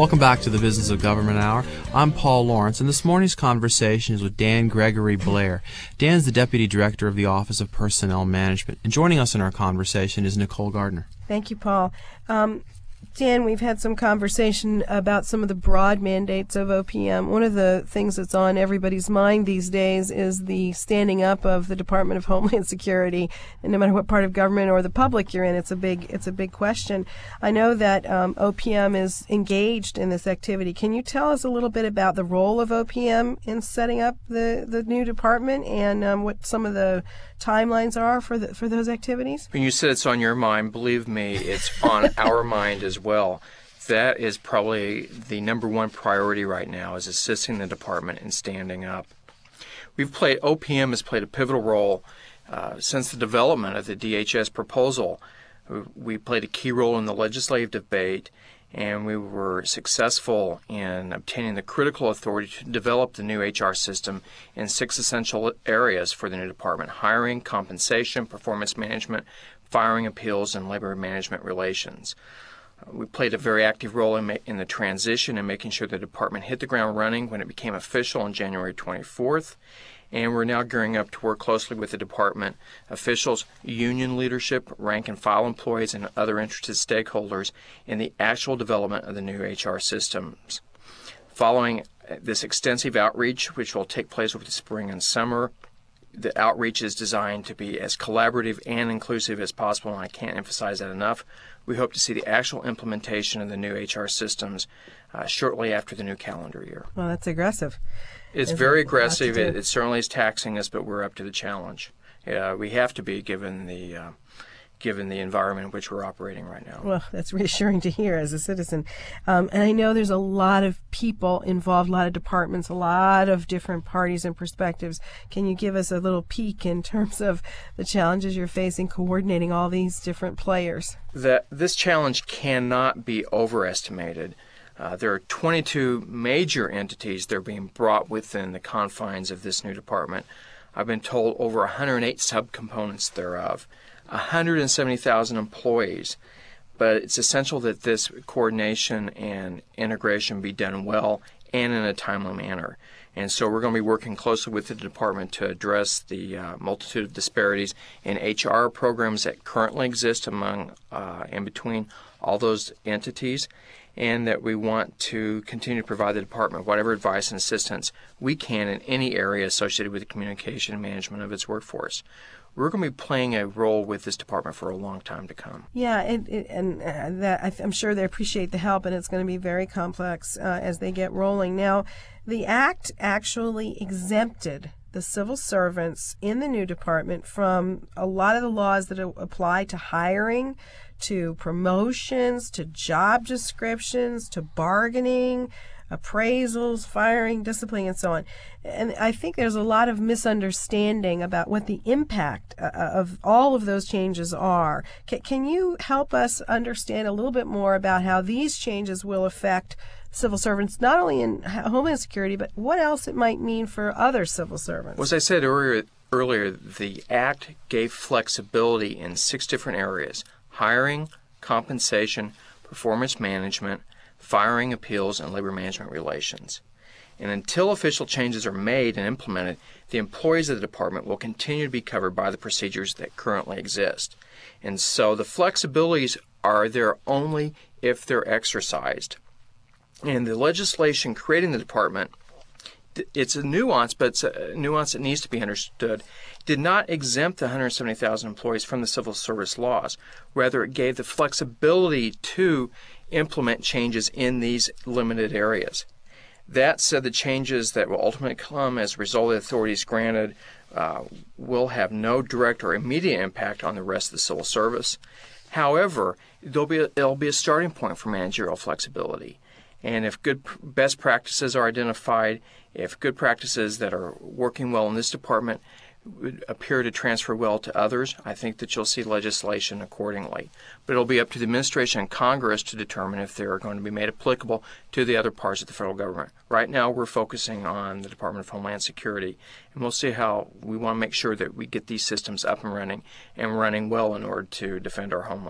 Welcome back to the Business of Government Hour. I'm Paul Lawrence, and this morning's conversation is with Dan Gregory Blair. Dan's the Deputy Director of the Office of Personnel Management, and joining us in our conversation is Nicole Gardner. Thank you, Paul. Dan, we've had some conversation about some of the broad mandates of OPM. One of the things that's on everybody's mind these days is the standing up of the Department of Homeland Security. And no matter what part of government or the public you're in, it's a big question. I know that OPM is engaged in this activity. Can you tell us a little bit about the role of OPM in setting up the new department and what some of the timelines are for those activities? When you said it's on your mind, believe me, it's on our mind as well. That is probably the number one priority right now, is assisting the department in standing up. OPM has played a pivotal role since the development of the DHS proposal. We played a key role in the legislative debate, and we were successful in obtaining the critical authority to develop the new HR system in 6 essential areas for the new department: hiring, compensation, performance management, firing, appeals, and labor management relations. We played a very active role in the transition and making sure the department hit the ground running when it became official on January 24th. And we're now gearing up to work closely with the department officials, union leadership, rank and file employees, and other interested stakeholders in the actual development of the new HR systems. Following this extensive outreach, which will take place over the spring and summer, the outreach is designed to be as collaborative and inclusive as possible, and I can't emphasize that enough. We hope to see the actual implementation of the new HR systems shortly after the new calendar year. Well, that's aggressive. It's very aggressive. It certainly is taxing us, but we're up to the challenge. We have to be, given the environment in which we're operating right now. Well, that's reassuring to hear as a citizen. And I know there's a lot of people involved, a lot of departments, a lot of different parties and perspectives. Can you give us a little peek in terms of the challenges you're facing coordinating all these different players? This challenge cannot be overestimated. There are 22 major entities that are being brought within the confines of this new department. I've been told over 108 subcomponents thereof, 170,000 employees. But it's essential that this coordination and integration be done well and in a timely manner. And so we're going to be working closely with the department to address the multitude of disparities in HR programs that currently exist among and between all those entities, and that we want to continue to provide the department whatever advice and assistance we can in any area associated with the communication and management of its workforce. We're going to be playing a role with this department for a long time to come. Yeah, I'm sure they appreciate the help, and it's going to be very complex as they get rolling. Now, the Act actually exempted the civil servants in the new department from a lot of the laws that apply to hiring, to promotions, to job descriptions, to bargaining, appraisals, firing, disciplining, and so on. And I think there's a lot of misunderstanding about what the impact of all of those changes are. Can you help us understand a little bit more about how these changes will affect civil servants, not only in Homeland Security, but what else it might mean for other civil servants? Well, as I said earlier, the Act gave flexibility in 6 different areas: hiring, compensation, performance management, firing, appeals, and labor management relations. And until official changes are made and implemented, the employees of the department will continue to be covered by the procedures that currently exist. And so the flexibilities are there only if they're exercised. And the legislation creating the department, it's a nuance, but it's a nuance that needs to be understood, did not exempt the 170,000 employees from the civil service laws. Rather, it gave the flexibility to implement changes in these limited areas. That said, the changes that will ultimately come as a result of the authorities granted will have no direct or immediate impact on the rest of the civil service. However, it'll be a starting point for managerial flexibility. And if good best practices are identified, if good practices that are working well in this department would appear to transfer well to others, I think that you'll see legislation accordingly. But it'll be up to the administration and Congress to determine if they're going to be made applicable to the other parts of the federal government. Right now, we're focusing on the Department of Homeland Security, and we'll see how we want to make sure that we get these systems up and running well in order to defend our homeland.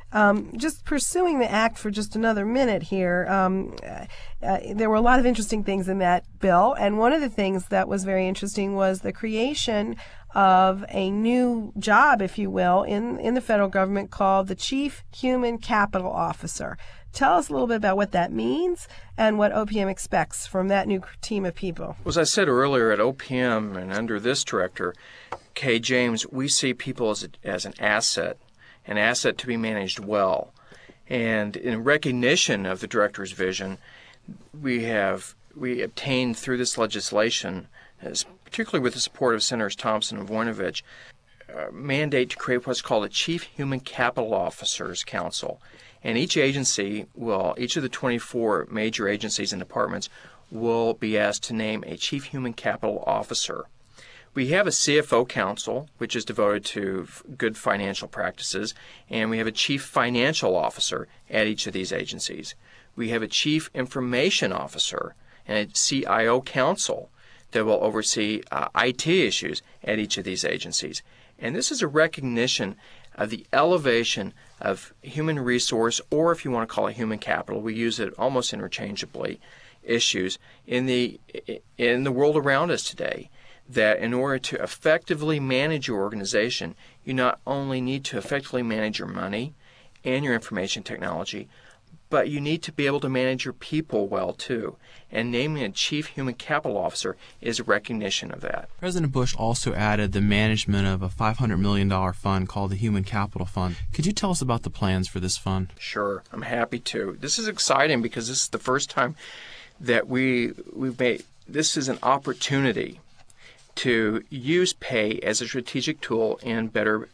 Just pursuing the act for just another minute here, there were a lot of interesting things in that bill, and one of the things that was very interesting was the creation of a new job, if you will, in the federal government called the Chief Human Capital Officer. Tell us a little bit about what that means and what OPM expects from that new team of people. As I said earlier, at OPM and under this director, Kay James, we see people as an asset to be managed well. And in recognition of the director's vision, we obtained through this legislation, particularly with the support of Senators Thompson and Voinovich, a mandate to create what's called a Chief Human Capital Officers Council. And each of the 24 major agencies and departments will be asked to name a Chief Human Capital Officer. We have a CFO Council, which is devoted to good financial practices, and we have a Chief Financial Officer at each of these agencies. We have a Chief Information Officer and a CIO Council that will oversee IT issues at each of these agencies. And this is a recognition of the elevation of human resource, or if you want to call it human capital, we use it almost interchangeably, issues in the world around us today. That in order to effectively manage your organization, you not only need to effectively manage your money and your information technology, but you need to be able to manage your people well too. And naming a Chief Human Capital Officer is a recognition of that. President Bush also added the management of a $500 million fund called the Human Capital Fund. Could you tell us about the plans for this fund? Sure, I'm happy to. This is exciting because this is the first time that we've made this is an opportunity to use pay as a strategic tool in better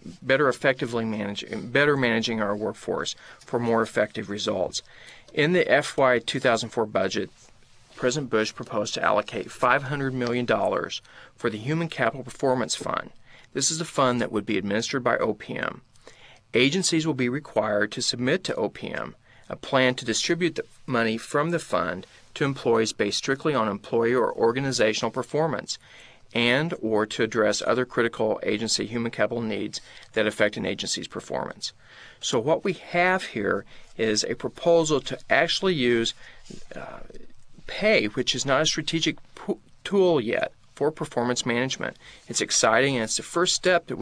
managing our workforce for more effective results. In the FY 2004 budget, President Bush proposed to allocate $500 million for the Human Capital Performance Fund. This is a fund that would be administered by OPM. Agencies will be required to submit to OPM a plan to distribute the money from the fund to employees based strictly on employee or organizational performance, and or to address other critical agency human capital needs that affect an agency's performance. So what we have here is a proposal to actually use pay, which is not a strategic tool yet for performance management. It's exciting, and it's the first step that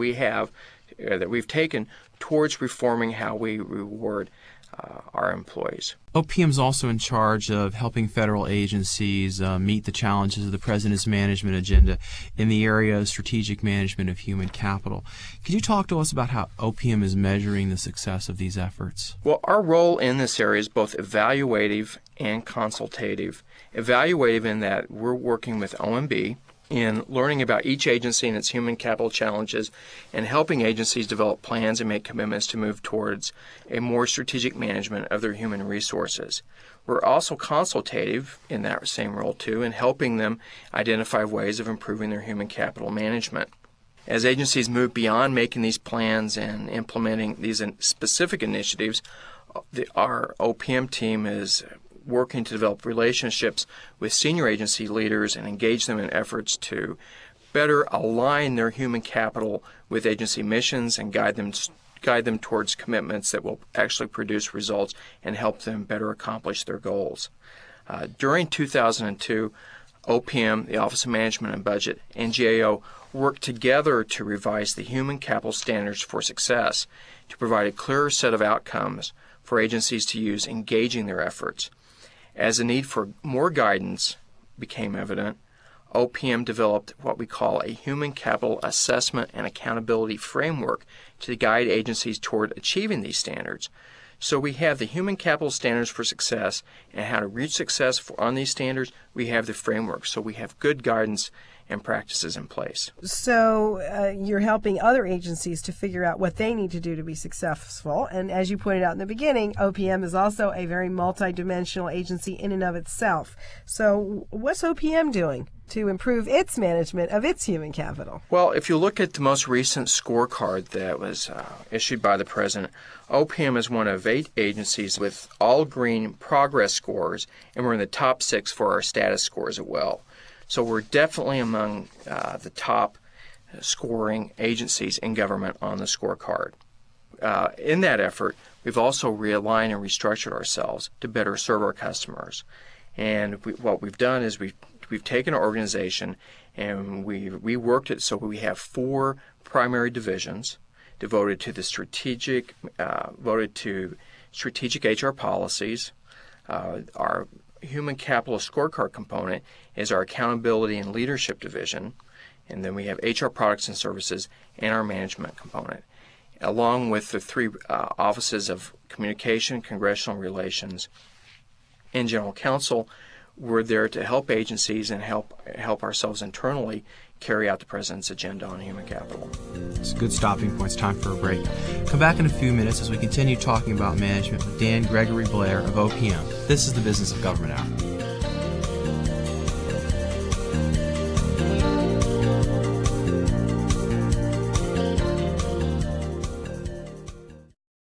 we've taken towards reforming how we reward our employees. OPM is also in charge of helping federal agencies meet the challenges of the President's management agenda in the area of strategic management of human capital. Could you talk to us about how OPM is measuring the success of these efforts? Well, our role in this area is both evaluative and consultative. Evaluative in that we're working with OMB in learning about each agency and its human capital challenges and helping agencies develop plans and make commitments to move towards a more strategic management of their human resources. We're also consultative in that same role too, in helping them identify ways of improving their human capital management. As agencies move beyond making these plans and implementing these specific initiatives, our OPM team is working to develop relationships with senior agency leaders and engage them in efforts to better align their human capital with agency missions and guide them towards commitments that will actually produce results and help them better accomplish their goals. During 2002, OPM, the Office of Management and Budget, and GAO worked together to revise the Human Capital Standards for Success to provide a clearer set of outcomes for agencies to use engaging their efforts. As the need for more guidance became evident, OPM developed what we call a Human Capital Assessment and Accountability Framework to guide agencies toward achieving these standards. So we have the Human Capital Standards for Success, and how to reach success on these standards, we have the framework. So we have good guidance and practices in place. So you're helping other agencies to figure out what they need to do to be successful. And as you pointed out in the beginning, OPM is also a very multidimensional agency in and of itself. So what's OPM doing to improve its management of its human capital? Well, if you look at the most recent scorecard that was issued by the President, OPM is one of 8 agencies with all green progress scores, and we're in the top 6 for our status scores as well. So we're definitely among the top scoring agencies in government on the scorecard. in that effort, we've also realigned and restructured ourselves to better serve our customers. And what we've done is we've taken our organization and we reworked it so we have 4 primary divisions devoted to the strategic HR policies. Our human capital scorecard component is our accountability and leadership division, and then we have HR products and services and our management component, along with the 3 offices of communication, congressional relations, and general counsel. We're there to help agencies and help ourselves internally carry out the President's agenda on human capital. It's a good stopping point. It's time for a break. Come back in a few minutes as we continue talking about management with Dan Gregory Blair of OPM. This is the Business of Government Hour.